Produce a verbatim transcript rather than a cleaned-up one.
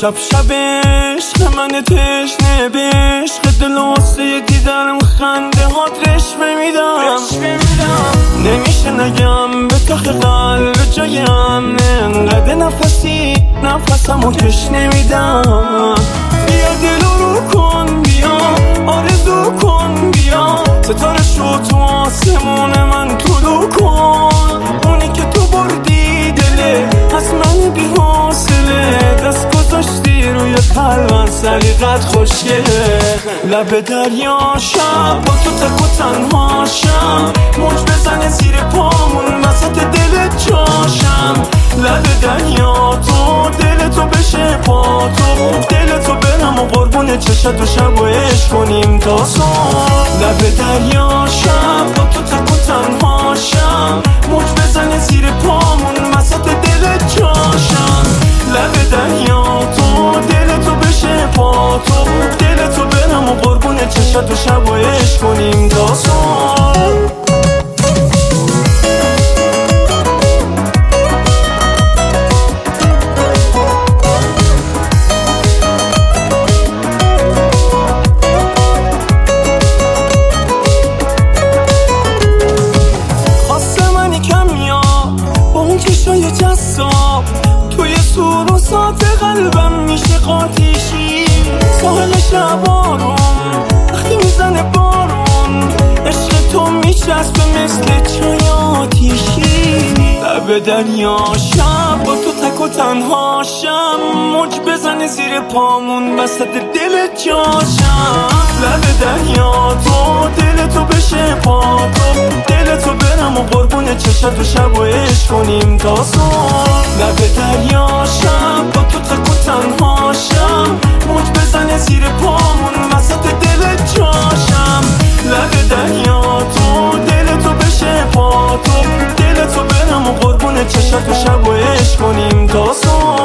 شب شب عشق من تشنه به عشق دل واسه دیدارم خنده هات رشوه میدم نمیشه نگم به تخ قلب جایم انقدر نفسی نفسمو کش نمیدم بیا دلو رو کن بیا آرزو کن بیا ستاره شو تو آسمون من طلوع کن اونی که تو بردی دله از من بی حاصله دست گذاشتی روی قلبم سلیقت خوشگله لب دریا شب با تو تک و تنها شم موج بزنه زیر پامون وسط دل جاشم لب دریا تو دل تو بشه پا تو دل تو برم و قربون چشت و شب و عشق کنیم تا صبح لب دریا شب با تو تک و تنها شم موج بزنه زیر پامون وسط دل جاشم لب دریا تو دل تو بشه پا تو دل تو برم و قربون چشت و شب و عشق کنیم تا صبح چشای جذاب توی سور و سات قلبم میشه قاتیشی ساحل شبارون وقتی میزنه بارون عشق تو میچسبه مثل چای آتیشی لب دریا شب با تو تک و تنها شم موج بزنه زیر پامون وسط دل جاشم لب دریا تو دل تو بشه پا تو دل تو برم و قربون چشت و شب و عشق کنیم تا صبح لب دریا شب با تو تک و تنها شم موج بزنه زیر پامون وسط دل جاشم لب دریا تو دل تو بشه پا تو دل تو برم و قربون چشت و شب و عشق کنیم تا صبح